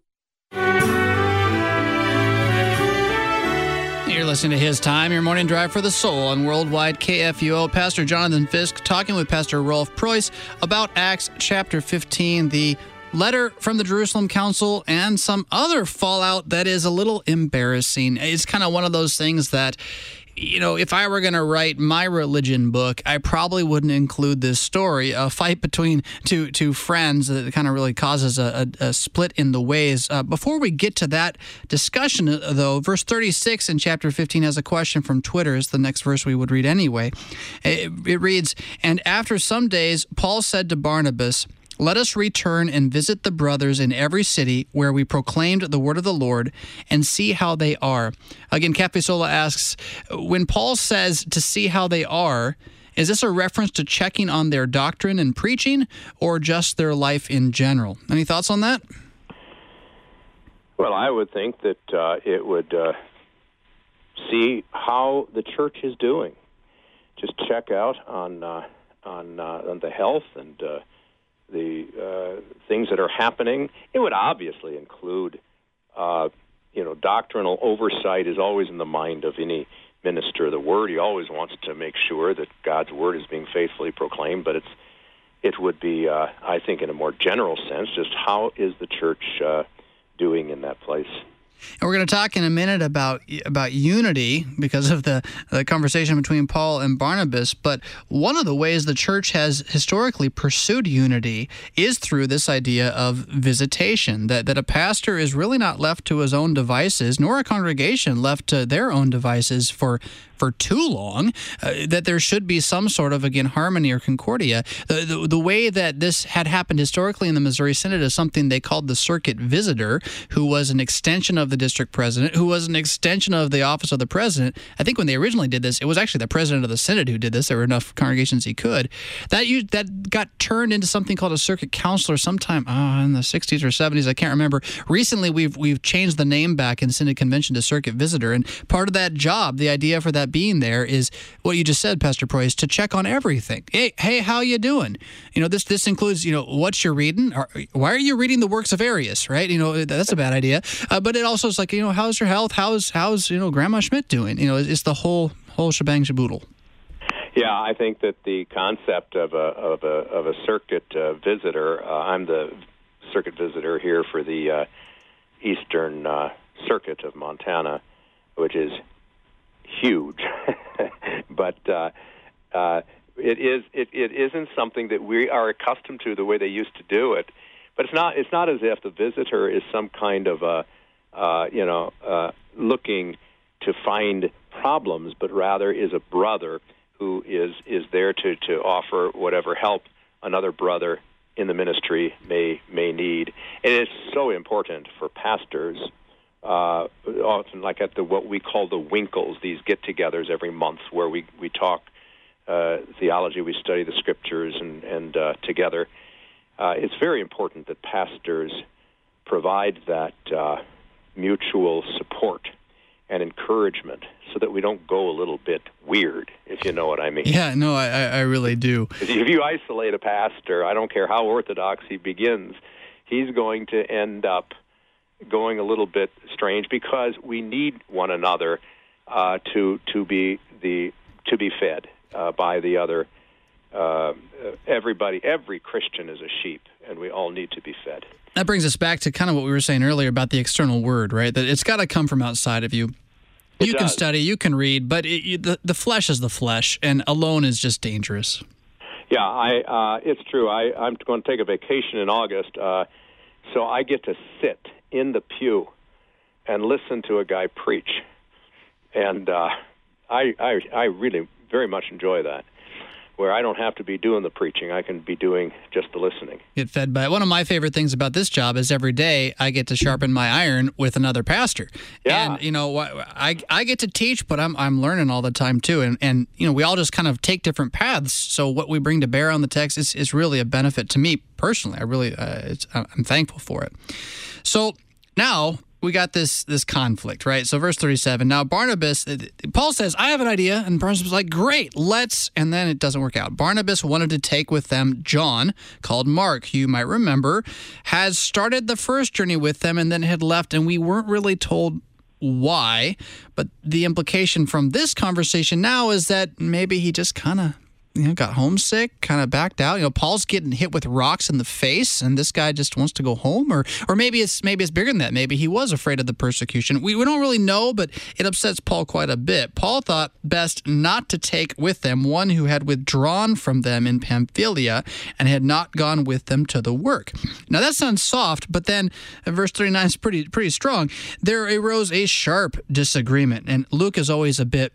You're listening to His Time, your morning drive for the soul on Worldwide K F U O. Pastor Jonathan Fisk talking with Pastor Rolf Preuss about Acts chapter fifteen, the letter from the Jerusalem Council, and some other fallout that is a little embarrassing. It's kind of one of those things that, you know, if I were going to write my religion book, I probably wouldn't include this story. A fight between two two friends that kind of really causes a, a, a split in the ways. Uh, before we get to that discussion, though, verse thirty-six in chapter fifteen has a question from Twitter. It's the next verse we would read anyway. It, it reads, "And after some days, Paul said to Barnabas, 'Let us return and visit the brothers in every city where we proclaimed the word of the Lord and see how they are.'" Again, Cafe Sola asks, when Paul says to see how they are, is this a reference to checking on their doctrine and preaching, or just their life in general? Any thoughts on that? Well, I would think that uh, it would uh, see how the church is doing. Just check out on uh, on, uh, on the health and uh, the uh, things that are happening. It would obviously include, uh, you know, doctrinal oversight is always in the mind of any minister of the Word. He always wants to make sure that God's Word is being faithfully proclaimed, but it's it would be, uh, I think, in a more general sense, just how is the church uh, doing in that place. And we're going to talk in a minute about about unity because of the, the conversation between Paul and Barnabas. But one of the ways the church has historically pursued unity is through this idea of visitation, that, that a pastor is really not left to his own devices, nor a congregation left to their own devices for for too long, uh, that there should be some sort of, again, harmony or concordia. The, the, the way that this had happened historically in the Missouri Synod is something they called the circuit visitor, who was an extension of the district president, who was an extension of the office of the president. I think when they originally did this, it was actually the president of the synod who did this. There were enough congregations he could. That you, that got turned into something called a circuit counselor sometime oh, in the sixties or seventies. I can't remember. Recently, we've we've changed the name back in Synod Convention to circuit visitor, and part of that job, the idea for that that being there is what you just said, Pastor Preuss, to check on everything. Hey, hey, how you doing? You know, this this includes, you know, what you're reading. Or, why are you reading the works of Arius, right? You know, that's a bad idea. Uh, but it also is like, you know, how's your health? How's, how's you know, Grandma Schmidt doing? You know, it's the whole whole shebang shaboodle. Yeah, I think that the concept of a of a of a circuit uh, visitor. Uh, I'm the circuit visitor here for the uh, Eastern uh, Circuit of Montana, which is huge, but uh, uh, it is it, it isn't something that we are accustomed to the way they used to do it. But it's not it's not as if the visitor is some kind of a uh, you know uh, looking to find problems, but rather is a brother who is, is there to, to offer whatever help another brother in the ministry may may need. And it's so important for pastors, uh, often like at the what we call the Winkles, these get-togethers every month where we, we talk uh, theology, we study the scriptures and, and uh, together. Uh, it's very important that pastors provide that uh, mutual support and encouragement so that we don't go a little bit weird, if you know what I mean. Yeah, no, I, I really do. If you isolate a pastor, I don't care how orthodox he begins, he's going to end up going a little bit strange because we need one another uh, to to be the to be fed uh, by the other. Uh, everybody, every Christian is a sheep, and we all need to be fed. That brings us back to kind of what we were saying earlier about the external word, right? That it's got to come from outside of you. You can study, you can read, but it, you, the the flesh is the flesh, and alone is just dangerous. Yeah, I uh, it's true. I, I'm going to take a vacation in August, uh, so I get to sit in the pew and listen to a guy preach, and uh, I, I I really very much enjoy that. Where I don't have to be doing the preaching. I can be doing just the listening. Get fed by it. One of my favorite things about this job is every day I get to sharpen my iron with another pastor. Yeah. And, you know, I I get to teach, but I'm I'm learning all the time, too. And, and you know, we all just kind of take different paths. So what we bring to bear on the text is, is really a benefit to me personally. I really, uh, it's, I'm thankful for it. So now we got this this conflict, right? So verse thirty-seven, now Barnabas, Paul says, I have an idea, and Barnabas was like, great, let's, and then it doesn't work out. Barnabas wanted to take with them John, called Mark, who you might remember, has started the first journey with them and then had left, and we weren't really told why, but the implication from this conversation now is that maybe he just kind of, you know, got homesick, kind of backed out. You know, Paul's getting hit with rocks in the face, and this guy just wants to go home. Or or maybe it's maybe it's bigger than that. Maybe he was afraid of the persecution. We, we don't really know, but it upsets Paul quite a bit. Paul thought best not to take with them one who had withdrawn from them in Pamphylia and had not gone with them to the work. Now, that sounds soft, but then verse thirty-nine is pretty, pretty strong. There arose a sharp disagreement, and Luke is always a bit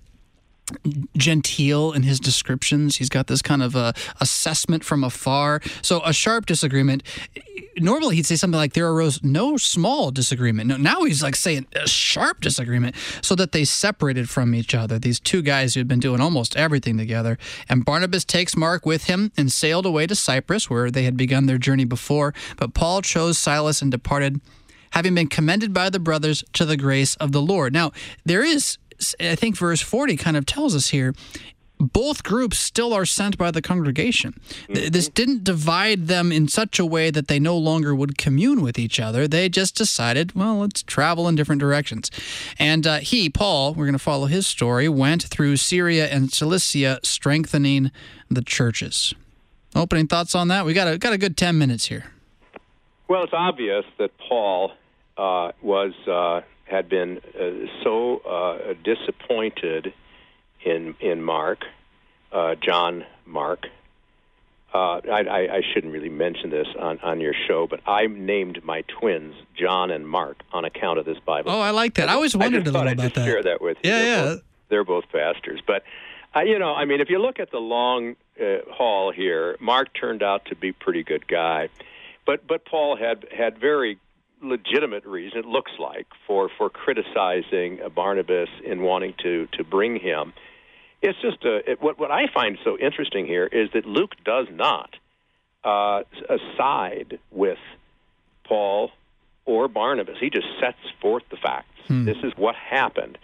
genteel in his descriptions. He's got this kind of a assessment from afar. So a sharp disagreement. Normally he'd say something like there arose no small disagreement. No, now he's like saying a sharp disagreement, so that they separated from each other. These two guys who had been doing almost everything together. And Barnabas takes Mark with him and sailed away to Cyprus, where they had begun their journey before. But Paul chose Silas and departed, having been commended by the brothers to the grace of the Lord. Now, there is, I think verse forty kind of tells us here, both groups still are sent by the congregation. Mm-hmm. This didn't divide them in such a way that they no longer would commune with each other. They just decided, well, let's travel in different directions. And uh, he, Paul, we're going to follow his story, went through Syria and Cilicia, strengthening the churches. Opening thoughts on that? We got a, got a good ten minutes here. Well, it's obvious that Paul uh, was... Uh, had been uh, so uh, disappointed in in Mark, uh, John Mark. Uh, I, I, I shouldn't really mention this on, on your show, but I named my twins John and Mark on account of this Bible. Oh, I like that. I always wondered I a little I'd about just that. Share that with you. Yeah, they're yeah. Both, they're both pastors, but uh, you know, I mean, if you look at the long uh, haul here, Mark turned out to be a pretty good guy, but but Paul had had very legitimate reason, it looks like, for, for criticizing Barnabas in wanting to, to bring him. It's just a, it, what what I find so interesting here is that Luke does not uh, side with Paul or Barnabas. He just sets forth the facts. Hmm. This is what happened.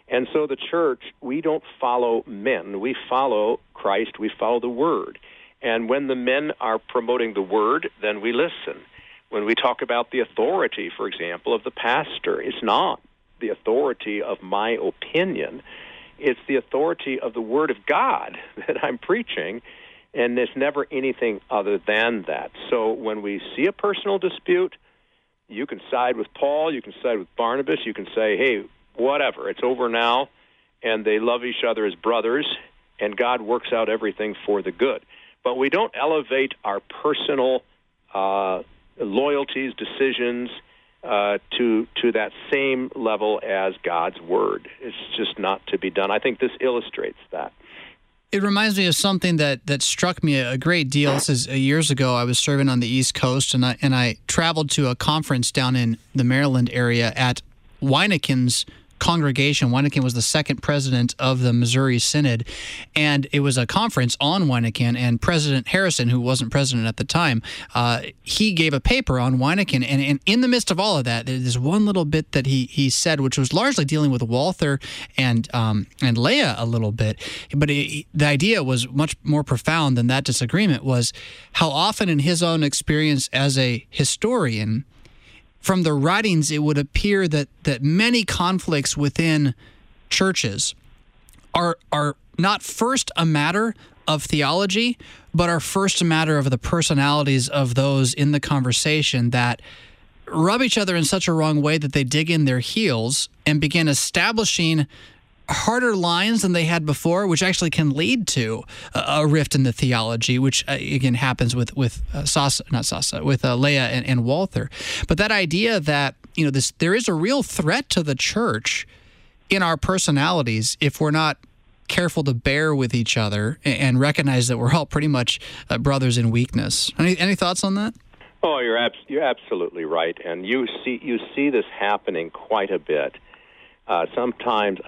And so the church, we don't follow men. We follow Christ. We follow the Word. And when the men are promoting the Word, then we listen. When we talk about the authority, for example, of the pastor, it's not the authority of my opinion. It's the authority of the Word of God that I'm preaching, and there's never anything other than that. So when we see a personal dispute, you can side with Paul, you can side with Barnabas, you can say, hey, whatever, it's over now, and they love each other as brothers, and God works out everything for the good. But we don't elevate our personal uh, loyalties, decisions, uh, to to that same level as God's Word. It's just not to be done. I think this illustrates that. It reminds me of something that, that struck me a great deal. This is uh, years ago. I was serving on the East Coast, and I, and I traveled to a conference down in the Maryland area at Weineken's congregation. Wyneken was the second president of the Missouri Synod, and it was a conference on Wyneken, and President Harrison, who wasn't president at the time, uh, he gave a paper on Wyneken, and, and in the midst of all of that, there's one little bit that he he said, which was largely dealing with Walther and um, and Leah a little bit, but it, the idea was much more profound than that disagreement, was how often in his own experience as a historian, from the writings, it would appear that, that many conflicts within churches are are not first a matter of theology, but are first a matter of the personalities of those in the conversation that rub each other in such a wrong way that they dig in their heels and begin establishing harder lines than they had before, which actually can lead to a, a rift in the theology, which uh, again happens with with uh, Sasa, not Sasa, with uh, Leah and, and Walther. But that idea that you know this, there is a real threat to the church in our personalities if we're not careful to bear with each other and, and recognize that we're all pretty much uh, brothers in weakness. Any any thoughts on that? Oh, you're abs- you're absolutely right, and you see you see this happening quite a bit. Uh, sometimes,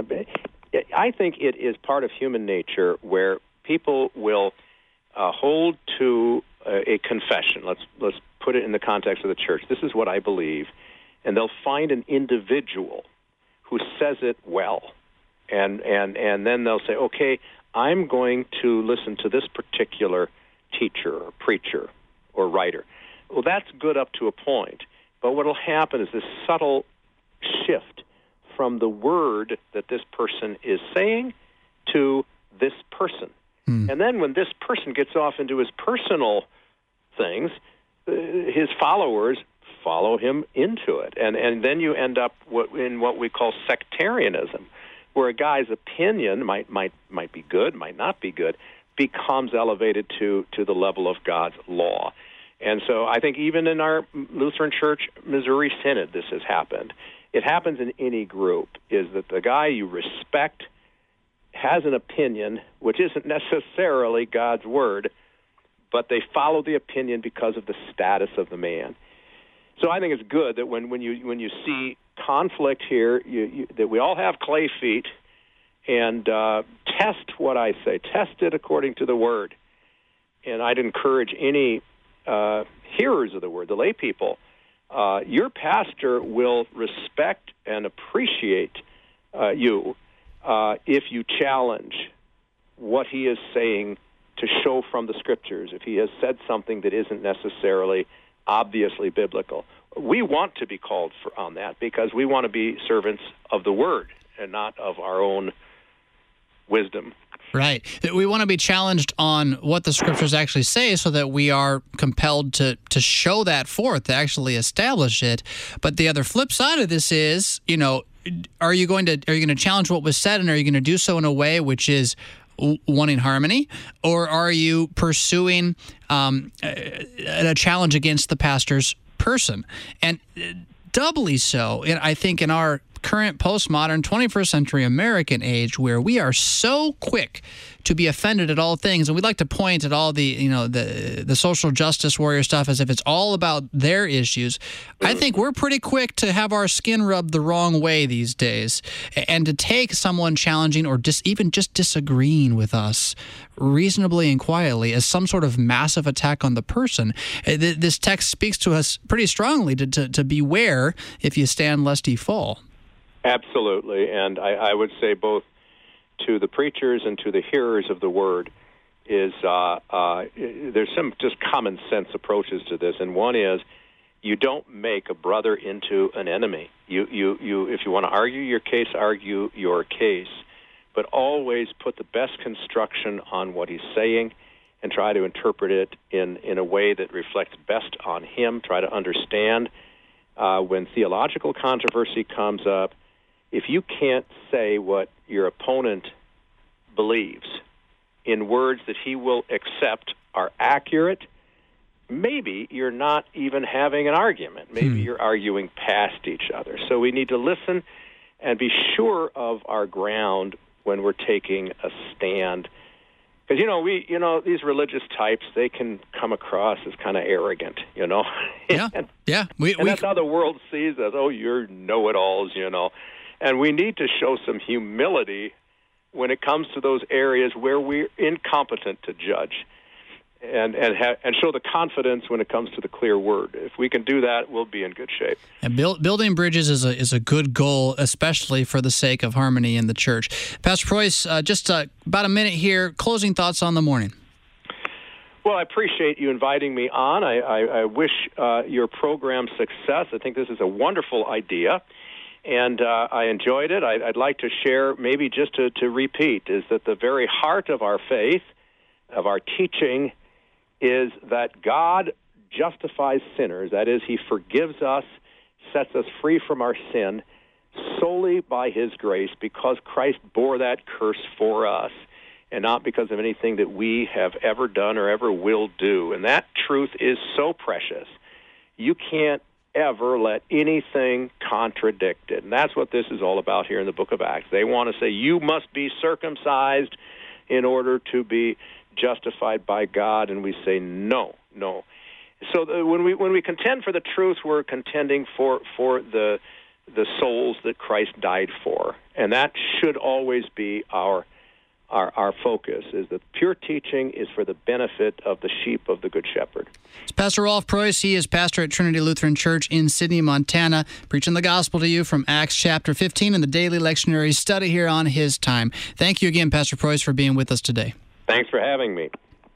I think it is part of human nature where people will uh, hold to a, a confession. Let's let's put it in the context of the church. This is what I believe, and they'll find an individual who says it well, and and and then they'll say, "Okay, I'm going to listen to this particular teacher or preacher or writer." Well, that's good up to a point, but what will happen is this subtle shift from the word that this person is saying to this person. Hmm. And then when this person gets off into his personal things, uh, his followers follow him into it. And and then you end up what, in what we call sectarianism, where a guy's opinion might might might be good, might not be good, becomes elevated to, to the level of God's law. And so I think even in our Lutheran Church Missouri Synod, this has happened. It happens in any group, is that the guy you respect has an opinion which isn't necessarily God's word, but they follow the opinion because of the status of the man. So I think it's good that when, when you when you see conflict here, you, you, that we all have clay feet, and uh, test what I say. Test it according to the word. And I'd encourage any uh, hearers of the word, the lay people, Uh, your pastor will respect and appreciate uh, you uh, if you challenge what he is saying to show from the Scriptures, if he has said something that isn't necessarily obviously biblical. We want to be called for, on that because we want to be servants of the Word and not of our own wisdom. Right. We want to be challenged on what the Scriptures actually say so that we are compelled to, to show that forth, to actually establish it. But the other flip side of this is, you know, are you going to are you going to challenge what was said, and are you going to do so in a way which is wanting harmony, or are you pursuing um, a, a challenge against the pastor's person? And doubly so, I think, in our current postmodern twenty-first century American age, where we are so quick to be offended at all things, and we like to point at all the, you know, the the social justice warrior stuff as if it's all about their issues. I think we're pretty quick to have our skin rubbed the wrong way these days, and to take someone challenging or dis, even just disagreeing with us reasonably and quietly as some sort of massive attack on the person. This text speaks to us pretty strongly to to, to beware if you stand lest ye fall. Absolutely, and I, I would say both to the preachers and to the hearers of the word is uh, uh, there's some just common sense approaches to this, and one is you don't make a brother into an enemy. You, you, you. If you want to argue your case, argue your case, but always put the best construction on what he's saying and try to interpret it in, in a way that reflects best on him. Try to understand uh, when theological controversy comes up. If you can't say what your opponent believes in words that he will accept are accurate, maybe you're not even having an argument. Maybe hmm. you're arguing past each other. So we need to listen and be sure of our ground when we're taking a stand. Because, you know, we, you know, these religious types, they can come across as kind of arrogant, you know. Yeah, and, yeah. We, and we, that's how the world sees us. Oh, you're know-it-alls, you know. And we need to show some humility when it comes to those areas where we're incompetent to judge, and and ha- and show the confidence when it comes to the clear word. If we can do that, we'll be in good shape. And build, building bridges is a is a good goal, especially for the sake of harmony in the church. Pastor Preuss, uh, just uh, about a minute here. Closing thoughts on the morning. Well, I appreciate you inviting me on. I, I, I wish uh, your program success. I think this is a wonderful idea. And uh, I enjoyed it. I, I'd like to share, maybe just to, to repeat, is that the very heart of our faith, of our teaching, is that God justifies sinners. That is, he forgives us, sets us free from our sin solely by his grace because Christ bore that curse for us and not because of anything that we have ever done or ever will do. And that truth is so precious. You can't ever let anything contradict it. And that's what this is all about here in the book of Acts. They want to say you must be circumcised in order to be justified by God, and we say no, no. So the, when we when we contend for the truth, we're contending for for the the souls that Christ died for, and that should always be our Our, our focus, is that pure teaching is for the benefit of the sheep of the Good Shepherd. It's Pastor Rolf Preuss. He is pastor at Trinity Lutheran Church in Sidney, Montana, preaching the gospel to you from Acts chapter fifteen in the daily lectionary study here on his time. Thank you again, Pastor Preuss, for being with us today. Thanks for having me.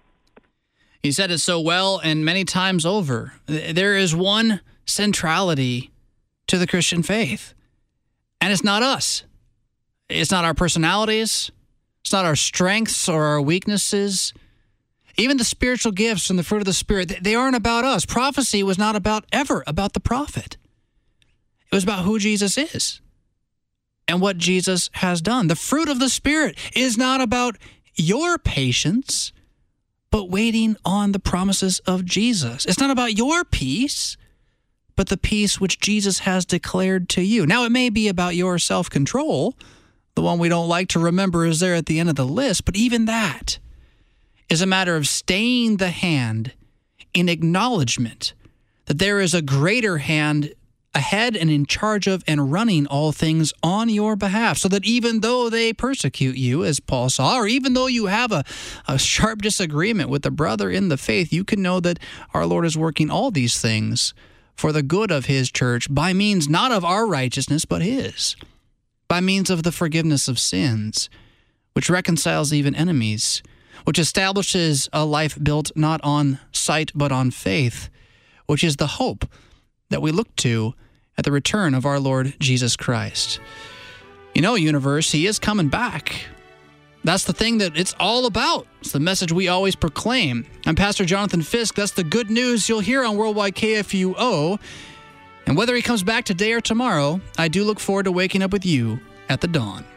He said it so well and many times over. There is one centrality to the Christian faith, and it's not us. It's not our personalities. It's not our strengths or our weaknesses. Even the spiritual gifts and the fruit of the Spirit, they aren't about us. Prophecy was not about ever about the prophet. It was about who Jesus is and what Jesus has done. The fruit of the Spirit is not about your patience, but waiting on the promises of Jesus. It's not about your peace, but the peace which Jesus has declared to you. Now, it may be about your self-control. The one we don't like to remember is there at the end of the list, but even that is a matter of staying the hand in acknowledgement that there is a greater hand ahead and in charge of and running all things on your behalf, so that even though they persecute you, as Paul saw, or even though you have a, a sharp disagreement with a brother in the faith, you can know that our Lord is working all these things for the good of his church by means not of our righteousness, but his. By means of the forgiveness of sins, which reconciles even enemies, which establishes a life built not on sight but on faith, which is the hope that we look to at the return of our Lord Jesus Christ. You know, universe, he is coming back. That's the thing that it's all about. It's the message we always proclaim. I'm Pastor Jonathan Fisk. That's the good news you'll hear on Worldwide K F U O. And whether he comes back today or tomorrow, I do look forward to waking up with you at the dawn.